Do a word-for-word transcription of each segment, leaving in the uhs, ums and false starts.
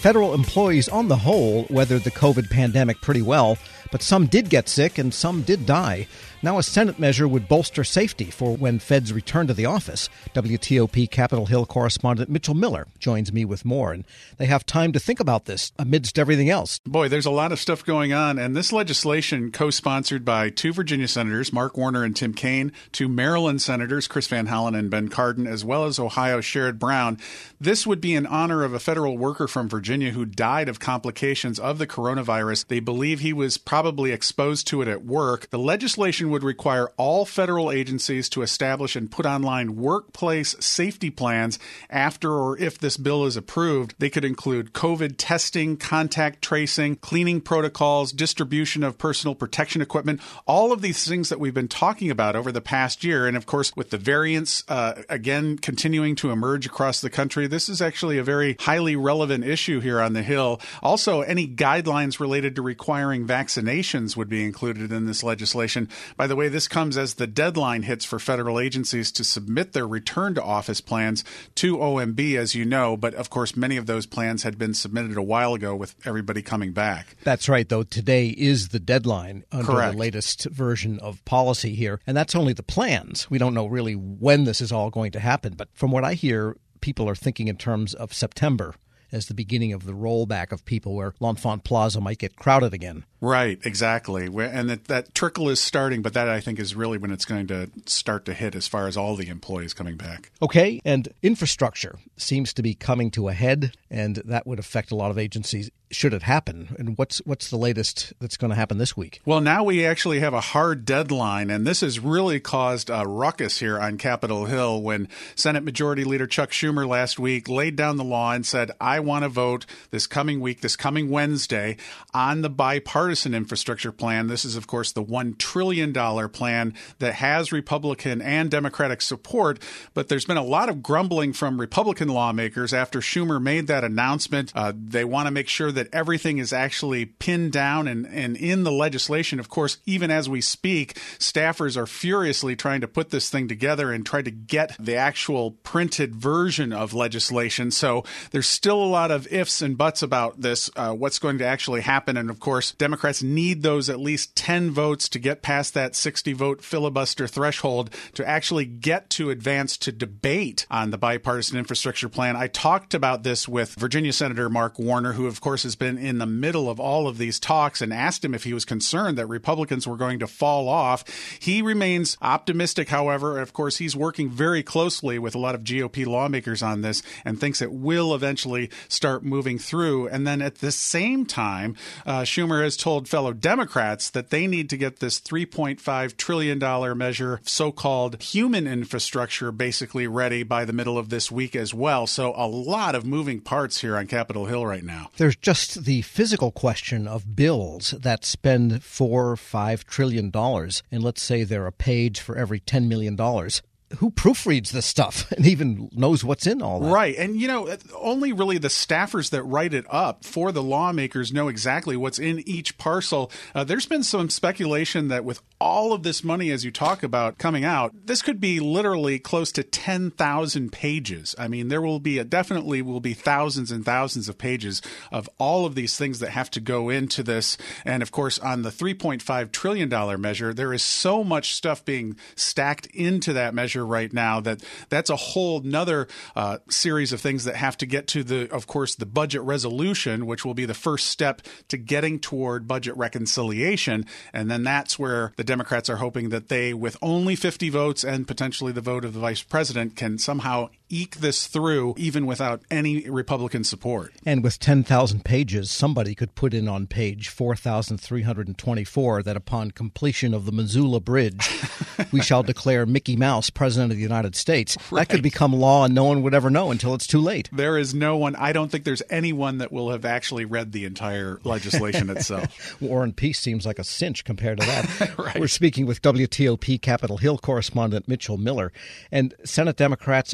Federal employees on the whole weathered the COVID pandemic pretty well, but some did get sick and some did die. Now a Senate measure would bolster safety for when feds return to the office. W T O P Capitol Hill correspondent Mitchell Miller joins me with more, and they have time to think about this amidst everything else. Boy, there's a lot of stuff going on, and this legislation co-sponsored by two Virginia senators, Mark Warner and Tim Kaine, two Maryland senators, Chris Van Hollen and Ben Cardin, as well as Ohio Sherrod Brown. This would be in honor of a federal worker from Virginia who died of complications of the coronavirus. They believe he was probably exposed to it at work. The legislation would require all federal agencies to establish and put online workplace safety plans after or if this bill is approved. They could include COVID testing, contact tracing, cleaning protocols, distribution of personal protection equipment, all of these things that we've been talking about over the past year. And of course, with the variants, uh, again, continuing to emerge across the country, this is actually a very highly relevant issue here on the Hill. Also, any guidelines related to requiring vaccinations would be included in this legislation. By the way, this comes as the deadline hits for federal agencies to submit their return to office plans to O M B, as you know. But of course, many of those plans had been submitted a while ago with everybody coming back. That's right, though. Today is the deadline under Correct. the latest version of policy here. And that's only the plans. We don't know really when this is all going to happen. But from what I hear, people are thinking in terms of September as the beginning of the rollback of people where L'Enfant Plaza might get crowded again. Right, exactly. And that, that trickle is starting, but that I think is really when it's going to start to hit as far as all the employees coming back. Okay, and infrastructure seems to be coming to a head, and that would affect a lot of agencies should it happen. And what's what's the latest that's going to happen this week? Well, now we actually have a hard deadline, and this has really caused a ruckus here on Capitol Hill when Senate Majority Leader Chuck Schumer last week laid down the law and said, I want to vote this coming week, this coming Wednesday, on the bipartisan infrastructure plan. This is, of course, the one trillion dollars plan that has Republican and Democratic support, but there's been a lot of grumbling from Republican lawmakers after Schumer made that announcement. Uh, they want to make sure that that everything is actually pinned down and, and in the legislation. Of course, even as we speak, staffers are furiously trying to put this thing together and try to get the actual printed version of legislation. So there's still a lot of ifs and buts about this, uh, what's going to actually happen. And of course, Democrats need those at least ten votes to get past that sixty vote filibuster threshold to actually get to advance to debate on the bipartisan infrastructure plan. I talked about this with Virginia Senator Mark Warner, who of course has been in the middle of all of these talks, and asked him if he was concerned that Republicans were going to fall off. He remains optimistic, however. Of course, he's working very closely with a lot of G O P lawmakers on this and thinks it will eventually start moving through. And then at the same time, uh, Schumer has told fellow Democrats that they need to get this three point five trillion dollars measure, so-called human infrastructure, basically ready by the middle of this week as well. So a lot of moving parts here on Capitol Hill right now. There's just the physical question of bills that spend four or five trillion dollars, and let's say they're a page for every ten million dollars. Who proofreads this stuff and even knows what's in all that? Right. And, you know, only really the staffers that write it up for the lawmakers know exactly what's in each parcel. Uh, there's been some speculation that with all of this money, as you talk about, coming out, this could be literally close to ten thousand pages. I mean, there will be a, definitely will be thousands and thousands of pages of all of these things that have to go into this. And, of course, on the three point five trillion dollars measure, there is so much stuff being stacked into that measure right now that that's a whole nother uh, series of things that have to get to the, of course, the budget resolution, which will be the first step to getting toward budget reconciliation. And then that's where the Democrats are hoping that they, with only fifty votes and potentially the vote of the vice president, can somehow eke this through even without any Republican support. And with ten thousand pages, somebody could put in on page four thousand three hundred twenty-four that upon completion of the Missoula Bridge, we shall declare Mickey Mouse president of the United States. Right. That could become law and no one would ever know until it's too late. There is no one, I don't think there's anyone that will have actually read the entire legislation itself. War and Peace seems like a cinch compared to that. Right. We're speaking with W T O P Capitol Hill correspondent Mitchell Miller. And Senate Democrats are also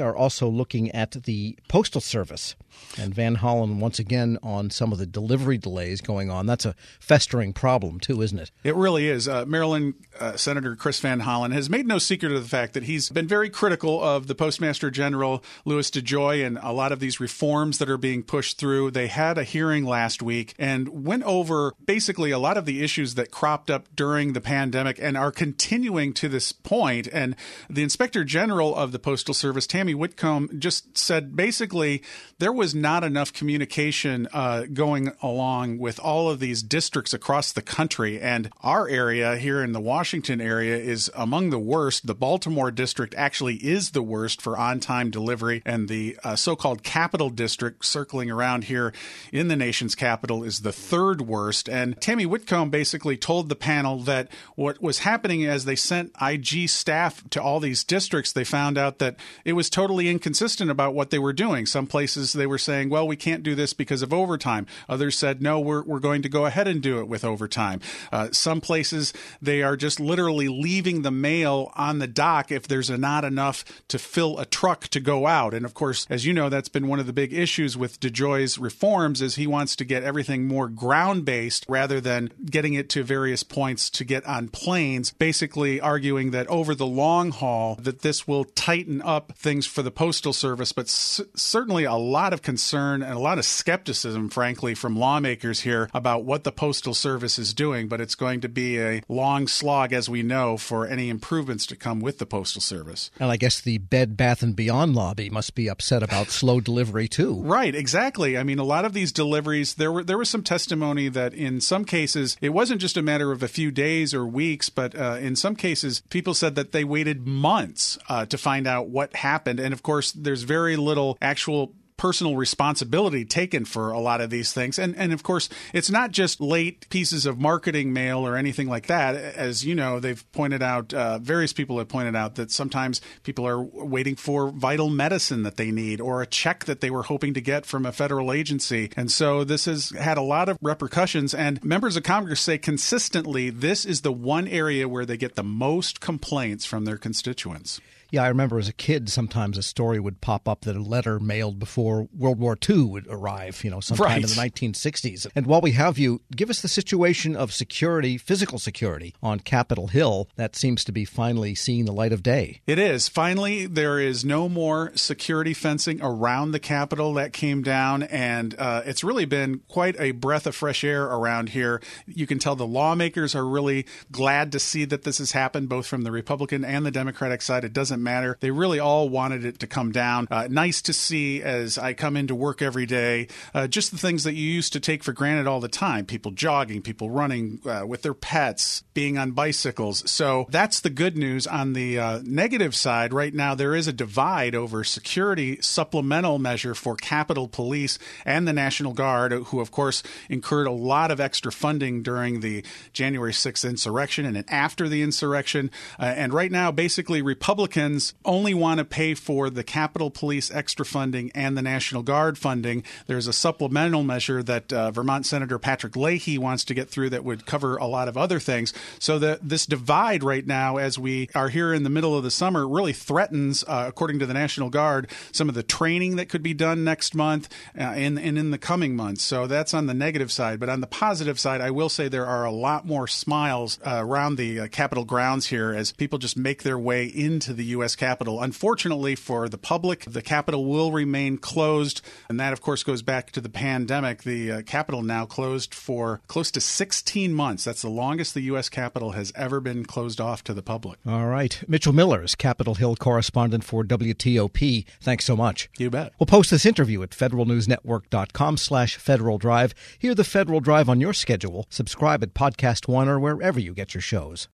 also looking at the Postal Service. And Van Hollen, once again, on some of the delivery delays going on. That's a festering problem, too, isn't it? It really is. Uh, Maryland uh, Senator Chris Van Hollen has made no secret of the fact that he's been very critical of the Postmaster General, Louis DeJoy, and a lot of these reforms that are being pushed through. They had a hearing last week and went over basically a lot of the issues that cropped up during the pandemic and are continuing to this point. And the Inspector General of the Postal Service, Tammy Whitcomb, just said basically there was not enough communication uh, going along with all of these districts across the country. And our area here in the Washington area is among the worst. The Baltimore district actually is the worst for on-time delivery. And the uh, so-called Capital District circling around here in the nation's capital is the third worst. And Tammy Whitcomb basically told the panel that what was happening as they sent I G staff to all these districts, they found out that it was totally inconsistent about what they were doing. Some places they were saying, well, we can't do this because of overtime. Others said, no, we're, we're going to go ahead and do it with overtime. Uh, some places they are just literally leaving the mail on the dock if there's not enough to fill a truck to go out. And of course, as you know, that's been one of the big issues with DeJoy's reforms is he wants to get everything more ground-based rather than getting it to various points to get on planes, basically arguing that over the long haul that this will tighten up things for the Postal Service, but c- certainly a lot of concern and a lot of skepticism, frankly, from lawmakers here about what the Postal Service is doing. But it's going to be a long slog, as we know, for any improvements to come with the Postal Service. And I guess the Bed Bath and Beyond lobby must be upset about slow delivery, too. Right, exactly. I mean, a lot of these deliveries, there were there was some testimony that in some cases, it wasn't just a matter of a few days or weeks, but uh, in some cases, people said that they waited months uh, to find out what happened. And of course, there's very little actual personal responsibility taken for a lot of these things. And and of course, it's not just late pieces of marketing mail or anything like that. As you know, they've pointed out, uh, various people have pointed out that sometimes people are waiting for vital medicine that they need or a check that they were hoping to get from a federal agency. And so this has had a lot of repercussions. And members of Congress say consistently, this is the one area where they get the most complaints from their constituents. Yeah, I remember as a kid, sometimes a story would pop up that a letter mailed before World War Two would arrive, you know, sometime right. in the nineteen sixties. And while we have you, give us the situation of security, physical security on Capitol Hill. That seems to be finally seeing the light of day. It is. Finally, there is no more security fencing around the Capitol. That came down, and uh, it's really been quite a breath of fresh air around here. You can tell the lawmakers are really glad to see that this has happened, both from the Republican and the Democratic side. It doesn't matter. They really all wanted it to come down. Uh, nice to see as I come into work every day, uh, just the things that you used to take for granted all the time. People jogging, people running uh, with their pets, being on bicycles. So that's the good news. On the uh, negative side, right now, there is a divide over security supplemental measure for Capitol Police and the National Guard, who, of course, incurred a lot of extra funding during the January sixth insurrection and after the insurrection. Uh, and right now, basically, Republicans only want to pay for the Capitol Police extra funding and the National Guard funding. There's a supplemental measure that uh, Vermont Senator Patrick Leahy wants to get through that would cover a lot of other things. So the, this divide right now, as we are here in the middle of the summer, really threatens, uh, according to the National Guard, some of the training that could be done next month uh, and, and in the coming months. So that's on the negative side. But on the positive side, I will say there are a lot more smiles uh, around the uh, Capitol grounds here as people just make their way into the U S Capitol. Unfortunately for the public, the Capitol will remain closed. And that, of course, goes back to the pandemic. The uh, Capitol now closed for close to sixteen months. That's the longest the U S Capitol has ever been closed off to the public. All right. Mitchell Miller is Capitol Hill correspondent for W T O P. Thanks so much. You bet. We'll post this interview at federalnewsnetwork.com slash Federal Drive. Hear the Federal Drive on your schedule. Subscribe at Podcast One or wherever you get your shows.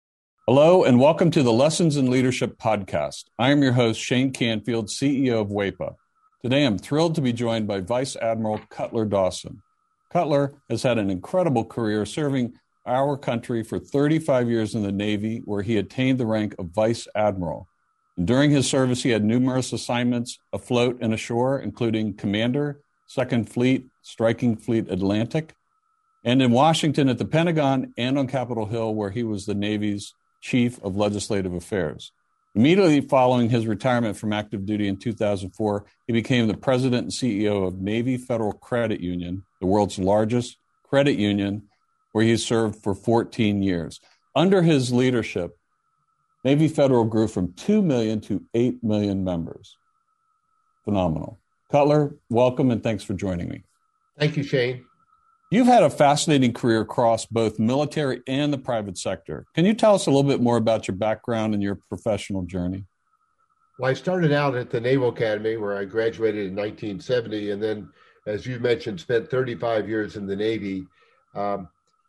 Hello, and welcome to the Lessons in Leadership podcast. I am your host, Shane Canfield, C E O of W E P A. Today, I'm thrilled to be joined by Vice Admiral Cutler Dawson. Cutler has had an incredible career serving our country for thirty-five years in the Navy, where he attained the rank of Vice Admiral. And during his service, he had numerous assignments afloat and ashore, including Commander, Second Fleet, Striking Fleet Atlantic, and in Washington at the Pentagon and on Capitol Hill, where he was the Navy's Chief of Legislative Affairs. Immediately following his retirement from active duty in two thousand four, he became the president and C E O of Navy Federal Credit Union, the world's largest credit union, where he served for fourteen years. Under his leadership, Navy Federal grew from two million to eight million members. Phenomenal. Cutler, welcome and thanks for joining me. Thank you, Shane. You've had a fascinating career across both military and the private sector. Can you tell us a little bit more about your background and your professional journey? Well, I started out at the Naval Academy where I graduated in nineteen seventy, and then, as you mentioned, spent thirty-five years in the Navy um,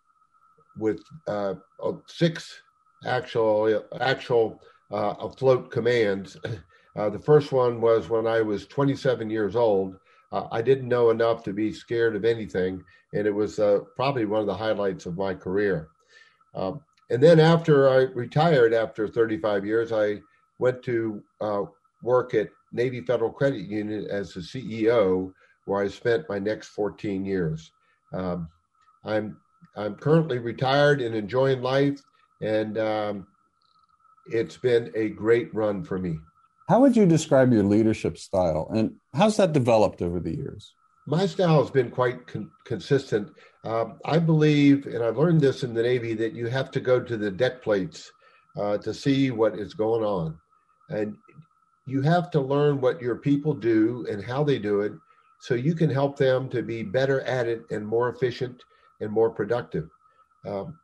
with uh, six actual, actual uh, afloat commands. Uh, the first one was when I was twenty-seven years old. Uh, I didn't know enough to be scared of anything, and it was uh, probably one of the highlights of my career. Um, and then after I retired, after thirty-five years, I went to uh, work at Navy Federal Credit Union as the C E O, where I spent my next fourteen years. Um, I'm I'm currently retired and enjoying life, and um, it's been a great run for me. How would you describe your leadership style, and how's that developed over the years? My style has been quite con- consistent. Um, I believe, and I've learned this in the Navy, that you have to go to the deck plates uh, to see what is going on. And you have to learn what your people do and how they do it so you can help them to be better at it and more efficient and more productive. Um,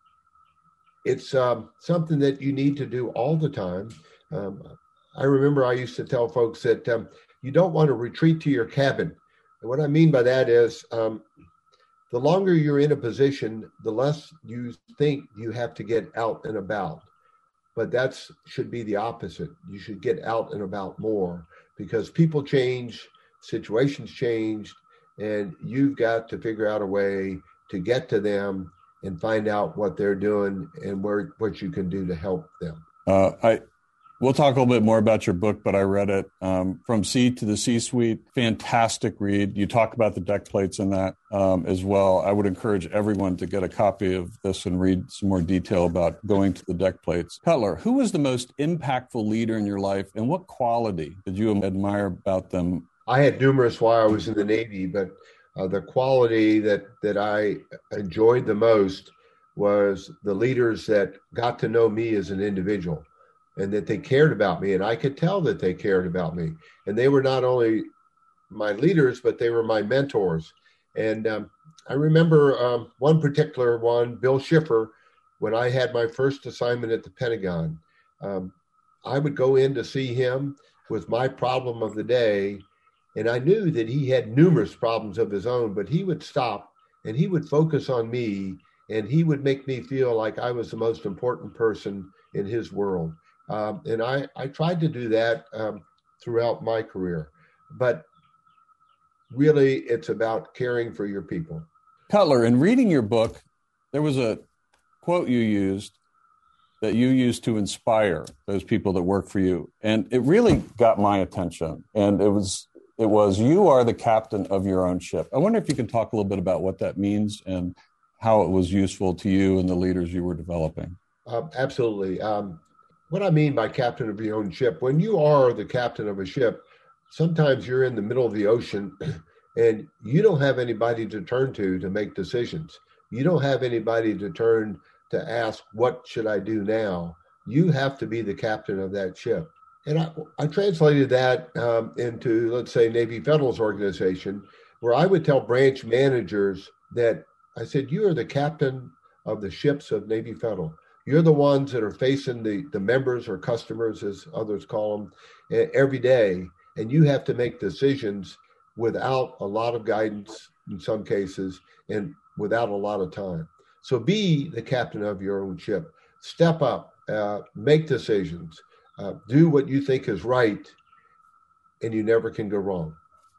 it's um, something that you need to do all the time. Um, I remember I used to tell folks that um, you don't want to retreat to your cabin. And what I mean by that is um, the longer you're in a position, the less you think you have to get out and about. But that should be the opposite. You should get out and about more because people change, situations change, and you've got to figure out a way to get to them and find out what they're doing and where what you can do to help them. Uh, I We'll talk a little bit more about your book, but I read it um, From Sea to the C-Suite. Fantastic read. You talk about the deck plates in that um, as well. I would encourage everyone to get a copy of this and read some more detail about going to the deck plates. Cutler, who was the most impactful leader in your life, and what quality did you admire about them? I had numerous while I was in the Navy, but uh, the quality that, that I enjoyed the most was the leaders that got to know me as an individual, and that they cared about me. And I could tell that they cared about me. And they were not only my leaders, but they were my mentors. And um, I remember um, one particular one, Bill Schiffer, when I had my first assignment at the Pentagon. Um, I would go in to see him with my problem of the day. And I knew that he had numerous problems of his own, but he would stop and he would focus on me, and he would make me feel like I was the most important person in his world. Um, and I, I tried to do that um, throughout my career. But really, it's about caring for your people. Cutler, in reading your book, there was a quote you used that you used to inspire those people that work for you. And it really got my attention. And it was, it was, you are the captain of your own ship. I wonder if you can talk a little bit about what that means and how it was useful to you and the leaders you were developing. Uh, absolutely. Um, What I mean by captain of your own ship, when you are the captain of a ship, sometimes you're in the middle of the ocean and you don't have anybody to turn to to make decisions. You don't have anybody to turn to ask, what should I do now? You have to be the captain of that ship. And I, I translated that um, into, let's say, Navy Federal's organization, where I would tell branch managers that I said, you are the captain of the ships of Navy Federal. You're the ones that are facing the, the members or customers, as others call them, every day. And you have to make decisions without a lot of guidance in some cases and without a lot of time. So be the captain of your own ship. Step up, uh, make decisions, uh, do what you think is right, and you never can go wrong.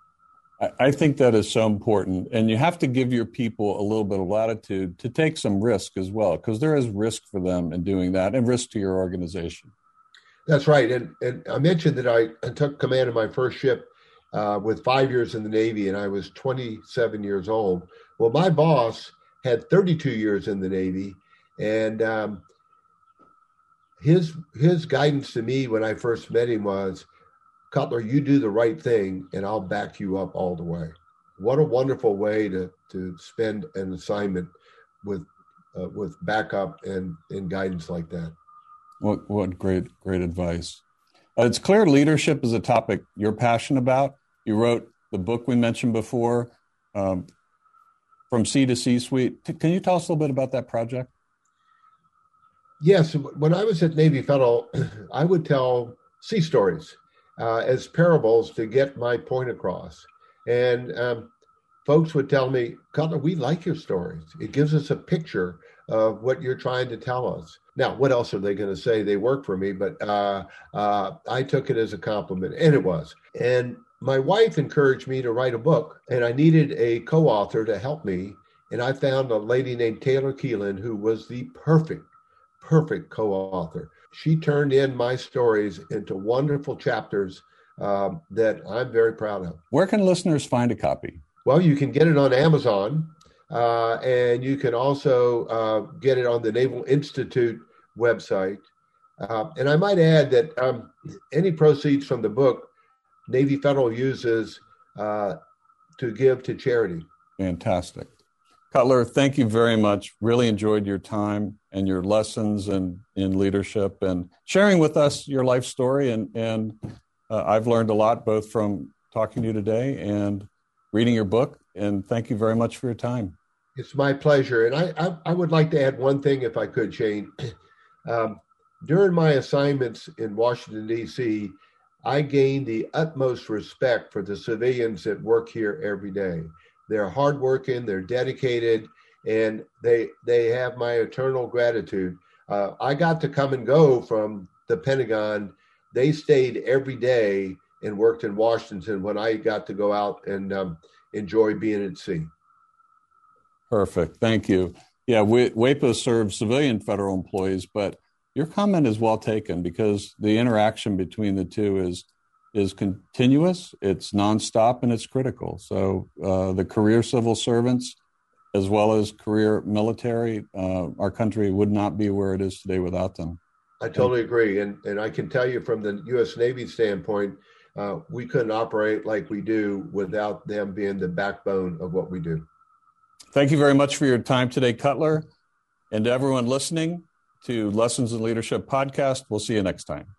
I think that is so important. And you have to give your people a little bit of latitude to take some risk as well, because there is risk for them in doing that and risk to your organization. That's right. And, and I mentioned that I, I took command of my first ship uh, with five years in the Navy, and I was twenty-seven years old. Well, my boss had thirty-two years in the Navy. And um, his his guidance to me when I first met him was, Cutler, you do the right thing, and I'll back you up all the way. What a wonderful way to to spend an assignment with uh, with backup and, and guidance like that. What what great great advice. Uh, it's clear leadership is a topic you're passionate about. You wrote the book we mentioned before, um, From C to C-Suite. T- can you tell us a little bit about that project? Yes, when I was at Navy Federal, I would tell sea stories uh, as parables to get my point across. And um, folks would tell me, Cutler, we like your stories. It gives us a picture of what you're trying to tell us. Now, what else are they going to say? They work for me, but uh, uh, I took it as a compliment, and it was. And my wife encouraged me to write a book, and I needed a co-author to help me. And I found a lady named Taylor Keelan, who was the perfect, perfect co-author. She turned in my stories into wonderful chapters uh, that I'm very proud of. Where can listeners find a copy? Well, you can get it on Amazon, uh, and you can also uh, get it on the Naval Institute website. Uh, and I might add that um, any proceeds from the book, Navy Federal uses uh, to give to charity. Fantastic. Cutler, thank you very much. Really enjoyed your time and your lessons in, in leadership and sharing with us your life story. And, and uh, I've learned a lot, both from talking to you today and reading your book. And thank you very much for your time. It's my pleasure. And I, I, I would like to add one thing, if I could, Shane. Um, during my assignments in Washington, D C, I gained the utmost respect for the civilians that work here every day. They're hardworking, they're dedicated, and they they have my eternal gratitude. Uh, I got to come and go from the Pentagon. They stayed every day and worked in Washington when I got to go out and um, enjoy being at sea. Perfect. Thank you. Yeah, we, WEPA serves civilian federal employees, but your comment is well taken because the interaction between the two is is continuous, it's nonstop, and it's critical. So uh, the career civil servants, as well as career military, uh, our country would not be where it is today without them. I totally agree. And, and I can tell you from the U S Navy standpoint, uh, we couldn't operate like we do without them being the backbone of what we do. Thank you very much for your time today, Cutler. And to everyone listening to Lessons in Leadership podcast, we'll see you next time.